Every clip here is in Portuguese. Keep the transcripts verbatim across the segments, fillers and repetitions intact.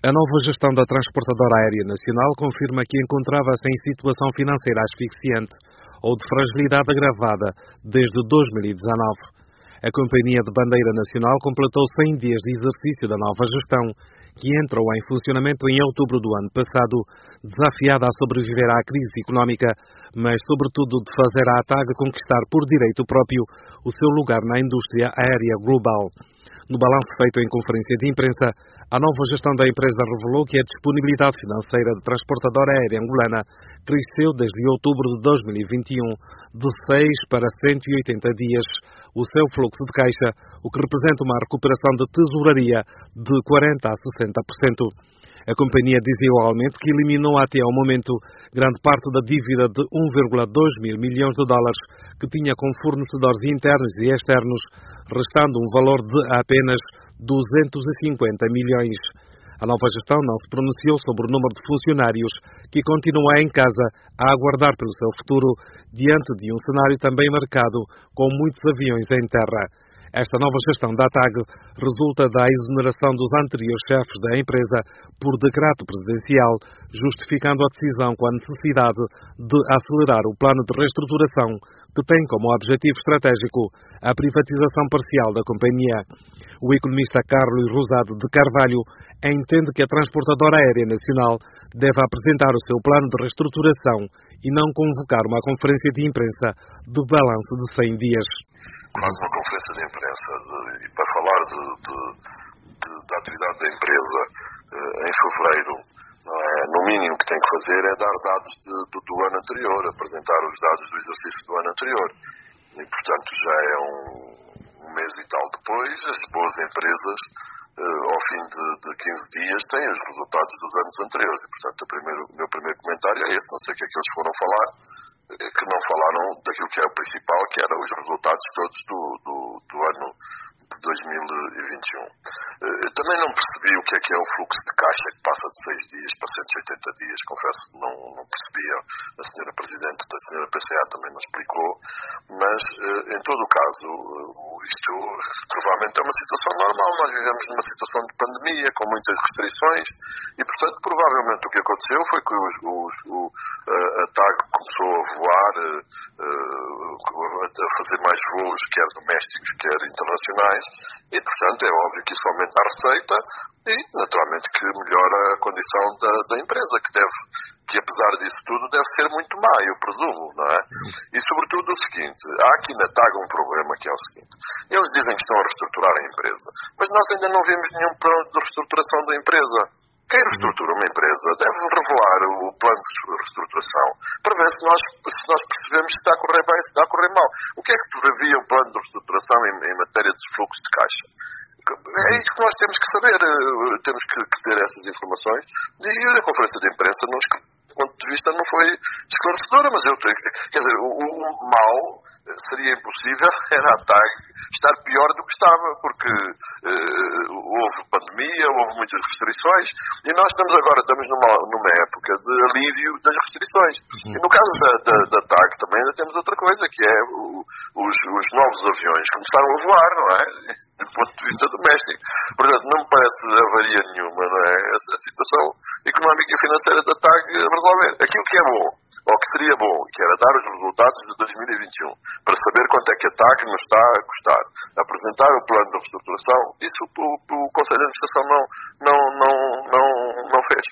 A nova gestão da Transportadora Aérea Nacional confirma que encontrava-se em situação financeira asfixiante ou de fragilidade agravada desde dois mil e dezanove. A Companhia de Bandeira Nacional completou cem dias de exercício da nova gestão, que entrou em funcionamento em outubro do ano passado, desafiada a sobreviver à crise económica, mas sobretudo de fazer a ATAG conquistar por direito próprio o seu lugar na indústria aérea global. No balanço feito em conferência de imprensa, a nova gestão da empresa revelou que a disponibilidade financeira da Transportadora Aérea Angolana cresceu desde outubro de dois mil e vinte e um de seis para cento e oitenta dias o seu fluxo de caixa, o que representa uma recuperação de tesouraria de quarenta a sessenta por cento. A companhia diz igualmente que eliminou até ao momento grande parte da dívida de um vírgula dois mil milhões de dólares que tinha com fornecedores internos e externos, restando um valor de apenas duzentos e cinquenta milhões. A nova gestão não se pronunciou sobre o número de funcionários que continua em casa a aguardar pelo seu futuro, diante de um cenário também marcado com muitos aviões em terra. Esta nova gestão da ATAG resulta da exoneração dos anteriores chefes da empresa por decreto presidencial, justificando a decisão com a necessidade de acelerar o plano de reestruturação, que tem como objetivo estratégico a privatização parcial da companhia. O economista Carlos Rosado de Carvalho entende que a Transportadora Aérea Nacional deve apresentar o seu plano de reestruturação e não convocar uma conferência de imprensa de balanço de cem dias. Mais uma conferência de imprensa de, e para falar de, de, de, da atividade da empresa eh, em fevereiro, não é? No mínimo que tem que fazer é dar dados de, do, do ano anterior, apresentar os dados do exercício do ano anterior. E, portanto, já é um, um mês e tal depois, as boas empresas, eh, ao fim de, de quinze dias, têm os resultados dos anos anteriores. E, portanto, o, primeiro, o meu primeiro comentário é esse, não sei o que é que eles foram falar, que não falaram daquilo que é o principal, que eram os resultados todos do, do, do ano de dois mil e vinte e um. Eu também não percebi o que é que é o fluxo de caixa que passa de seis dias para cento e oitenta dias, confesso que não, não percebia. A senhora Presidente da senhora P C A também não explicou, mas em todo o caso isto provavelmente é uma situação normal. Nós vivemos numa situação de pandemia com muitas restrições e, portanto, provavelmente o que aconteceu foi que os, os, o, a TAG começou a voar, a fazer mais voos, quer domésticos, quer internacionais, e, portanto, é óbvio que isso aumenta a receita e, naturalmente, que melhora a condição da, da empresa, que deve, que apesar disso tudo, deve ser muito má, eu presumo, não é? E, sobretudo, o seguinte, há aqui na TAG um problema que é o seguinte, eles dizem que estão a reestruturar a empresa, mas nós ainda não vimos nenhum plano de reestruturação da empresa. Quem reestrutura uma empresa deve revelar o plano de reestruturação para ver se nós, se nós percebemos se está a correr bem, se está a correr mal. O que é que previa o plano de reestruturação em, em matéria de fluxo de caixa? É isso que nós temos que saber, temos que, que ter essas informações. E a conferência de imprensa, nos, do ponto de vista, não foi esclarecedora, mas eu tenho, quer dizer, o, o mal seria impossível, era a TAG estar pior do que estava, porque uh, houve pandemia, houve muitas restrições, e nós estamos agora estamos numa, numa época de alívio das restrições. E no caso da, da, da TAG também ainda temos outra coisa, que é o, os, os novos aviões começaram a voar, não é? Do ponto de vista doméstico. Portanto, não me parece avaria nenhuma, não é? A, a situação económica e financeira da TAG a resolver. Aquilo que é bom, ou que seria bom, que era dar os resultados de dois mil e vinte e um, para saber quanto é que a TAG nos está a custar, apresentar o plano de reestruturação, isso o, o Conselho de Administração não, não, não, não, não fez.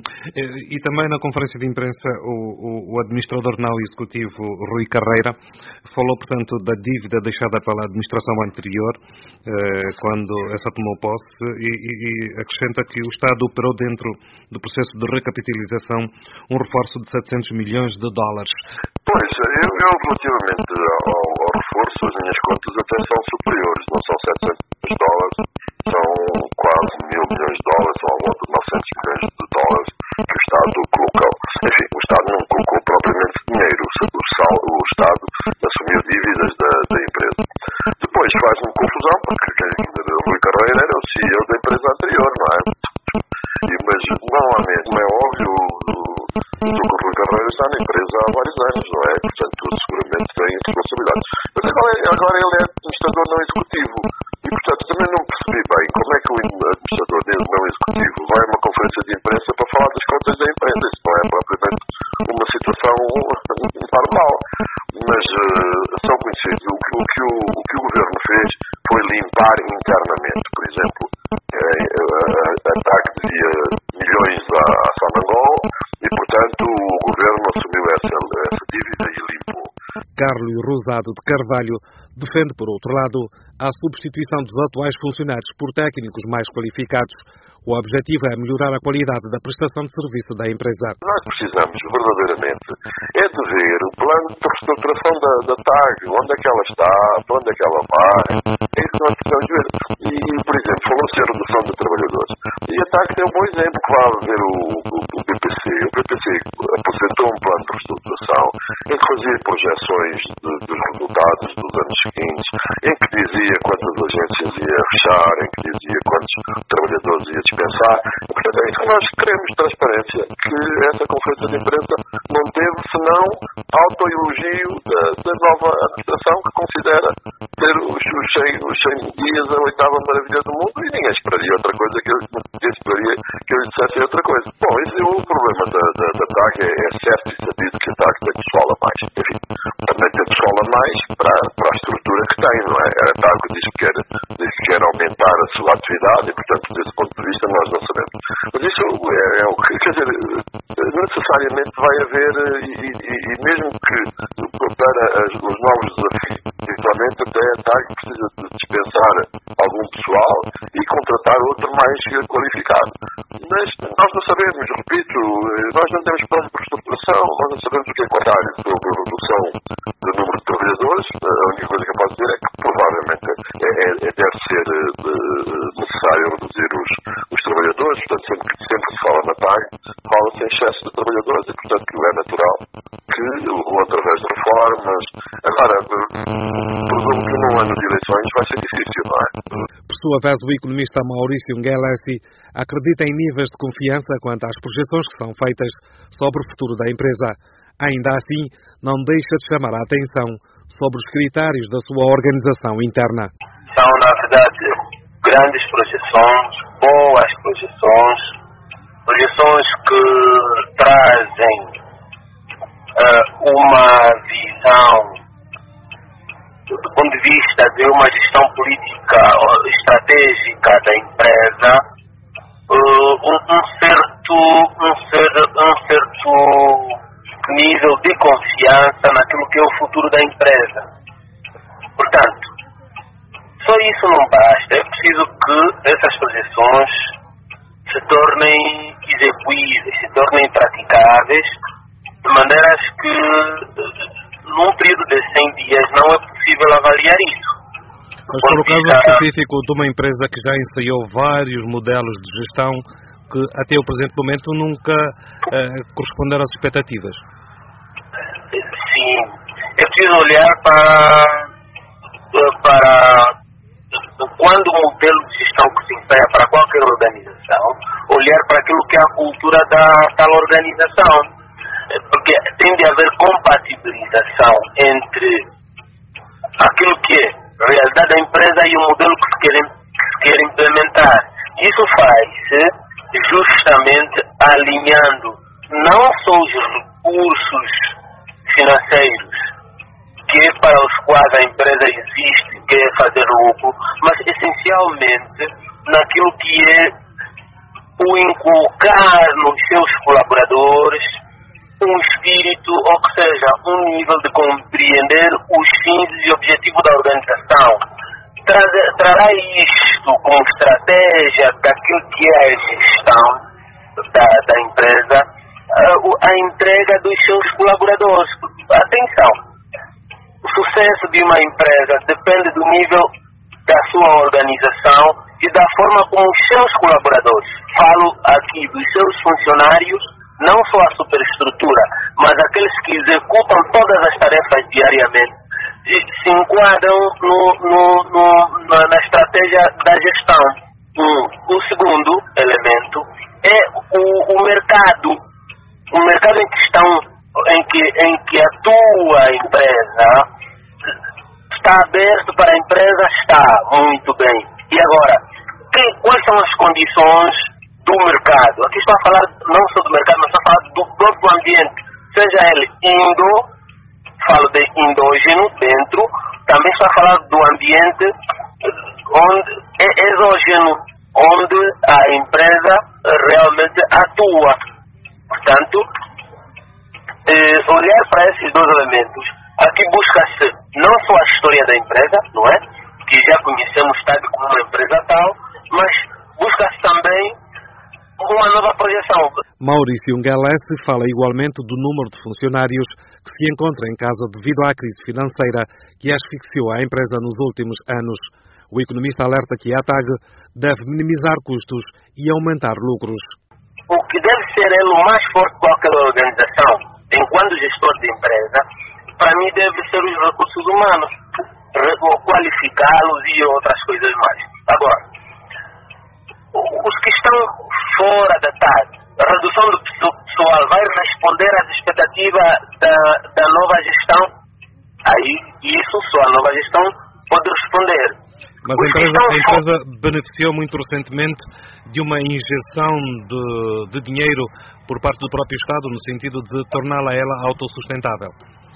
E também na conferência de imprensa o, o, o administrador não executivo Rui Carreira falou, portanto, da dívida deixada pela administração anterior eh, quando essa tomou posse e, e, e acrescenta que o Estado operou dentro do processo de recapitalização um reforço de setecentos milhões de dólares. Pois, eu, eu relativamente ao, ao reforço, as minhas contas até são superiores, não são setecentos dólares, são quase mil milhões de dólares, são à volta de novecentos milhões de dólares que o Estado colocou. Enfim, o Estado não colocou propriamente dinheiro, o, sal, o Estado assumiu dívidas da, da empresa. Depois faz-me confusão, porque o Rui Carreira era o C E O da empresa anterior, não é? E, mas não há mesmo, é óbvio, o Rui Carreira está na empresa há vários anos, não é? Portanto, seguramente tem responsabilidades. Mas agora, agora ele é administrador não executivo. E, portanto, também não percebi bem como é que o administrador dele não executivo vai a uma conferência Rosado de Carvalho defende, por outro lado, a substituição dos atuais funcionários por técnicos mais qualificados. O objetivo é melhorar a qualidade da prestação de serviço da empresa. Nós precisamos, verdadeiramente, é de ver o plano de reestruturação da, da T A G, onde é que ela está, para onde é que ela vai. É isso que nós precisamos ver. E, por exemplo, falou-se em redução de trabalhadores. E a T A G tem um bom exemplo, que vai ver o, o, o B P C. O B P C apresentou um plano de reestruturação em que fazia projeções de, dos resultados dos anos seguintes, em que dizia quantas agências ia fechar, em que dizia quantos trabalhadores ia dispensar. Portanto, é isso que nós queremos, transparência, que essa conferência de imprensa não teve senão autoelogio da, da nova administração, que considera ter os, os, cem, os cem dias a oitava maravilha do mundo, e ninguém esperaria outra coisa, que eu, ninguém esperaria que eu dissesse outra coisa. Bom, esse é o problema da, da, da T A G, é, é certo e sabido que a T A G tem pessoal a mais. Enfim, também tem pessoal a mais para, para a estrutura que tem, não é? A T A G diz que quer, diz que quer aumentar a sua atividade e, portanto, desse ponto de vista, nós não sabemos. Mas isso é, é o que, quer dizer, necessariamente vai haver, e, e, e mesmo que para as, os novos desafios, eventualmente até a T A G precisa de dispensar algum pessoal e contratar outro mais qualificado. Mas nós não sabemos, repito, nós não temos plano de reestruturação, nós não sabemos o que é contar sobre a redução do número de trabalhadores. A única coisa que eu posso dizer é que provavelmente é, é, deve ser de, necessário reduzir os, os trabalhadores, portanto sempre que, sempre que se fala na T A G, fala-se em excesso de trabalhadores e, portanto, é natural que, ou através de reformas, agora, presumo que num ano de eleições vai ser difícil, não é? Por sua vez, o economista Maurício Ngelesi acredita em níveis de confiança quanto às projeções que são feitas sobre o futuro da empresa. Ainda assim, não deixa de chamar a atenção sobre os critérios da sua organização interna. São, na verdade, grandes projeções, boas projeções, projeções que trazem uh, uma visão do ponto de vista de uma gestão política estratégica da empresa, uh, um, um certo um certo um certo nível de confiança naquilo que é o futuro da empresa. Portanto, só isso não basta, é preciso que essas projeções se tornem execuíveis, se tornem praticáveis, de maneiras que num período de cem dias não é possível avaliar isso. Mas por o caso específico de uma empresa que já ensaiou vários modelos de gestão que até o presente momento nunca uh, corresponderam às expectativas. Sim, é preciso olhar para, para quando o modelo de gestão que se ensaia para qualquer organização, olhar para aquilo que é a cultura da tal organização, porque tem de haver compatibilização entre aquilo que é a realidade da empresa e o modelo que se quer, que se quer implementar. Isso faz-se justamente alinhando não só os recursos financeiros que é para os quais a empresa existe, que é fazer lucro, mas essencialmente naquilo que é o inculcar nos seus colaboradores um espírito, ou seja, um nível de compreender os fins e objetivos da organização. Trazer, trará isto como estratégia daquilo que é a gestão da, da empresa, a, a entrega dos seus colaboradores. Atenção, o sucesso de uma empresa depende do nível da sua organização e da forma como os seus colaboradores, falo aqui dos seus funcionários, não só a superestrutura, mas aqueles que executam todas as tarefas diariamente, se enquadram no, no, no, na, na estratégia da gestão. Um, o segundo elemento é o, o mercado. O mercado em que, estão, em, que, em que atua a empresa está aberto para a empresa, está muito bem. E agora, que, quais são as condições do mercado? Aqui estou a falar não só do mercado, mas estou a falar do próprio ambiente, seja ele indo, falo de endógeno, dentro, também estou a falar do ambiente onde é exógeno, onde a empresa realmente atua. Portanto, eh, olhar para esses dois elementos Aqui busca-se não só a história da empresa, não é? Que já conhecemos o Estado como uma empresa tal, mas busca-se também uma nova projeção. Maurício Ngalesse fala igualmente do número de funcionários que se encontra em casa devido à crise financeira que asfixiou a empresa nos últimos anos. O economista alerta que a TAG deve minimizar custos e aumentar lucros. O que deve ser ele o mais forte de qualquer organização, enquanto gestor de empresa, para mim deve ser os recursos humanos, qualificá-los e outras coisas mais. Agora, os que estão fora da TAG, a redução do pessoal vai responder às expectativas da, da nova gestão? Aí, isso só a nova gestão pode responder. Mas a empresa, a empresa beneficiou muito recentemente de uma injeção de, de dinheiro por parte do próprio Estado, no sentido de torná-la ela autossustentável.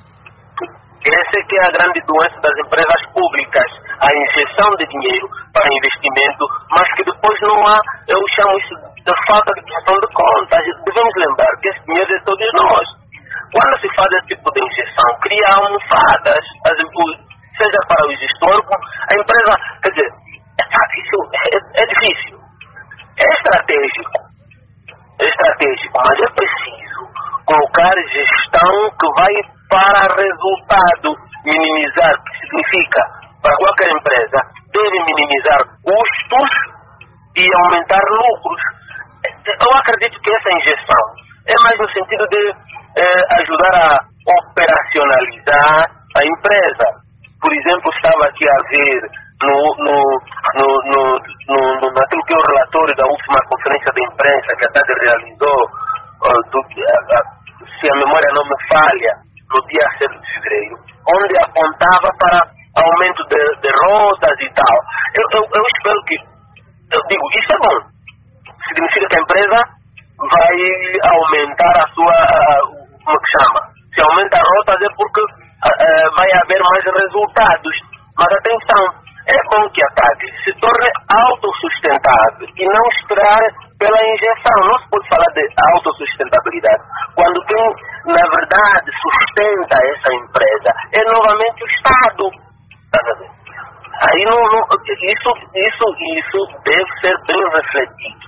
Essa é que é a grande doença das empresas públicas, a injeção de dinheiro para investimento, mas que depois não há, eu chamo isso de falta de prestação de contas. Devemos lembrar que esse dinheiro é de todos nós. Quando se faz esse tipo de injeção, cria almofadas, as, seja para o gestor, a empresa, quer dizer, isso é, é difícil. É estratégico, é estratégico, mas é preciso colocar gestão que vai para resultado, minimizar, que significa, para qualquer empresa, deve minimizar custos e aumentar lucros. Eu acredito que essa injeção é mais no sentido de eh, ajudar a operacionalizar a empresa. Por exemplo, estava aqui a ver no, no, no, no, no, naquilo que é o relatório da última conferência de imprensa que a TAG realizou, uh, do, uh, se a memória não me falha, no dia sete de fevereiro, onde apontava para aumento de, de rotas e tal. Eu, eu, eu espero que, eu digo, isso é bom. Significa que a empresa vai aumentar a sua, uh, como que chama? Se aumenta rotas é porque uh, vai haver mais resultados. Mas atenção, é bom que a TAG se torne autossustentável e não esperar pela injeção. Não se pode falar de autossustentabilidade quando quem, na verdade, sustenta essa empresa é novamente o Estado. Aí não, não, isso, isso, isso deve ser bem refletido.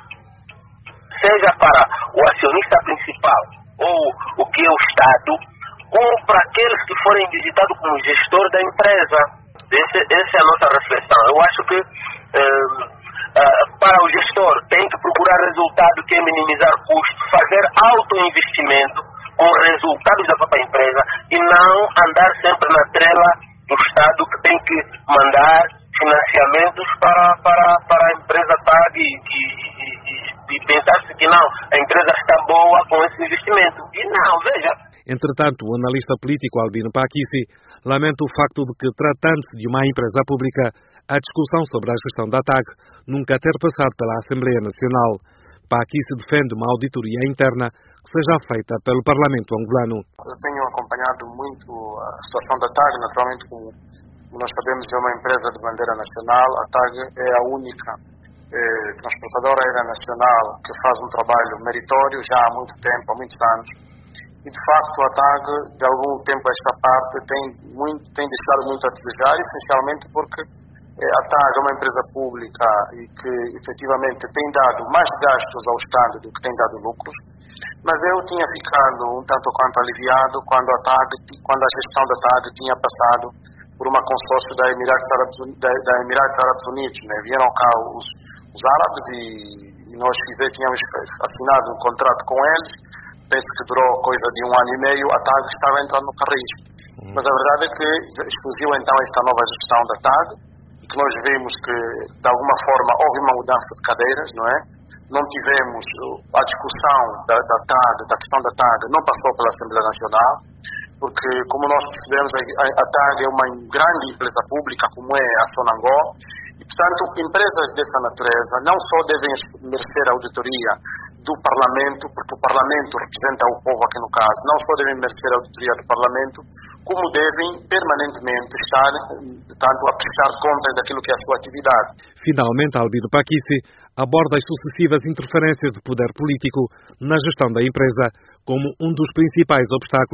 Seja para o acionista principal ou o que é o Estado, ou para aqueles que forem visitados como gestor da empresa. Esse, essa é a nossa reflexão. Eu acho que eh, eh, para o gestor tem que procurar resultado, que é minimizar custos, fazer autoinvestimento com resultados da própria empresa e não andar sempre na trela do Estado que tem que mandar financiamentos para, para, para a empresa TAG e, e, e, e pensar-se que não, a empresa está boa com esse investimento. E não, veja. Entretanto, o analista político Albino Pakissi lamenta o facto de que, tratando-se de uma empresa pública, a discussão sobre a gestão da TAG nunca ter passado pela Assembleia Nacional. Pakissi defende uma auditoria interna que seja feita pelo Parlamento angolano. Eu tenho acompanhado muito a situação da TAG, naturalmente, como nós sabemos, é uma empresa de bandeira nacional. A TAG é a única eh, transportadora aérea nacional que faz um trabalho meritório já há muito tempo, há muitos anos. E, de facto, a TAG, de algum tempo a esta parte, tem, muito, tem deixado muito a desejar, essencialmente porque eh, a TAG é uma empresa pública e que, efetivamente, tem dado mais gastos ao Estado do que tem dado lucros. Mas eu tinha ficado um tanto quanto aliviado quando a TAG, quando a gestão da TAG tinha passado por uma consórcio da Emirados Árabes, da, da Emirados Árabes Unidos, né? Vieram cá os, os árabes e, e nós fizemos, tínhamos assinado um contrato com eles. Penso que durou coisa de um ano e meio. A TAG estava entrando no carris. Uhum. Mas a verdade é que surgiu então esta nova gestão da TAG e que nós vimos que, de alguma forma, houve uma mudança de cadeiras, não é? Não tivemos a discussão da, da TAG, da questão da TAG, não passou pela Assembleia Nacional, porque, como nós percebemos, a, a TAG é uma grande empresa pública, como é a Sonangol, e, portanto, empresas dessa natureza não só devem merecer a auditoria do Parlamento, porque o Parlamento representa o povo aqui no caso, não só devem merecer a auditoria do Parlamento, como devem permanentemente estar, tanto a prestar contas daquilo que é a sua atividade. Finalmente, Albino Pakissi aborda as sucessivas interferências de poder político na gestão da empresa como um dos principais obstáculos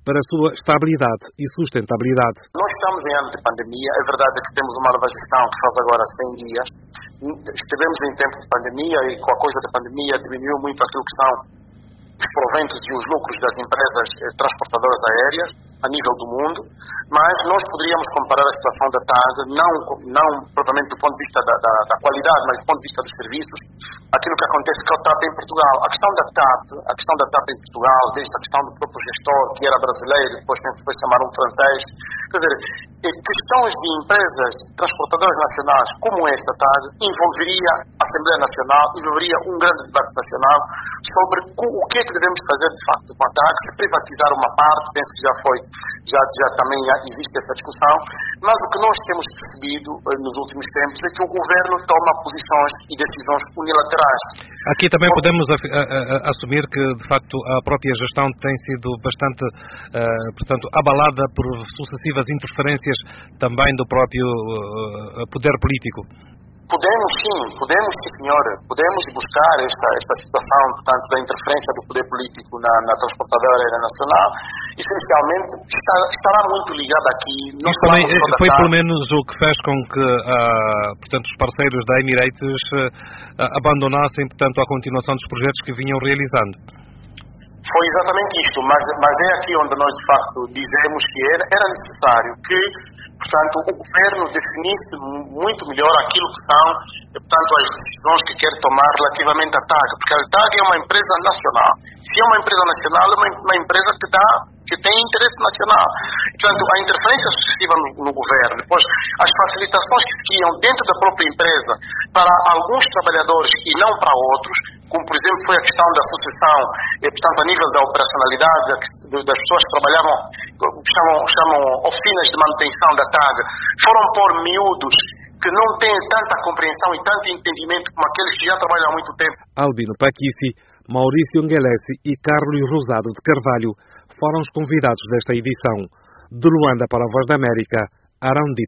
para a sua estabilidade e sustentabilidade. Nós estamos em ano de pandemia, é verdade que temos uma nova gestão que faz agora cem dias. Estivemos em tempo de pandemia e com a coisa da pandemia diminuiu muito aquilo que são os proventos e os lucros das empresas eh, transportadoras aéreas a nível do mundo, mas nós poderíamos comparar a situação da T A G, não, não propriamente do ponto de vista da, da, da qualidade, mas do ponto de vista dos serviços, aquilo que acontece com a TAP em Portugal. A questão da TAP, a questão da TAP em Portugal, desde a questão do próprio gestor, que era brasileiro, depois penso depois chamar um francês, quer dizer, questões de empresas transportadoras nacionais como esta T A G envolveria a Assembleia Nacional, envolveria um grande debate nacional sobre o que é que devemos fazer de facto com a T A G, se privatizar uma parte, penso que já foi, já, já também existe essa discussão, mas o que nós temos percebido nos últimos tempos é que o governo toma posições e decisões unilaterais. Aqui também podemos a, a, a, assumir que, de facto, a própria gestão tem sido bastante, uh, portanto, abalada por sucessivas interferências também do próprio uh, poder político. Podemos sim, podemos sim senhora, podemos buscar esta, esta situação, portanto, da interferência do poder político na, na transportadora aérea nacional, essencialmente está, estará muito ligado aqui. Isso também foi pelo menos o que fez com que, uh, portanto, os parceiros da Emirates uh, abandonassem, portanto, a continuação dos projetos que vinham realizando. Foi exatamente isto, mas, mas é aqui onde nós, de facto, dizemos que era, era necessário que, portanto, o governo definisse muito melhor aquilo que são, portanto, as decisões que quer tomar relativamente à T A G, porque a T A G é uma empresa nacional. Se é uma empresa nacional, é uma, uma empresa que, dá, que tem interesse nacional. Portanto, a interferência sucessiva no, no governo, depois as facilitações que se criam dentro da própria empresa para alguns trabalhadores e não para outros, como por exemplo foi a questão da sucessão, e, portanto a nível da operacionalidade das pessoas que trabalhavam, chamam, chamam oficinas de manutenção da T A G, foram por miúdos que não têm tanta compreensão e tanto entendimento como aqueles que já trabalham há muito tempo. Albino Paquici, Maurício Ngelesi e Carlos Rosado de Carvalho foram os convidados desta edição. De Luanda para a Voz da América, Arão Di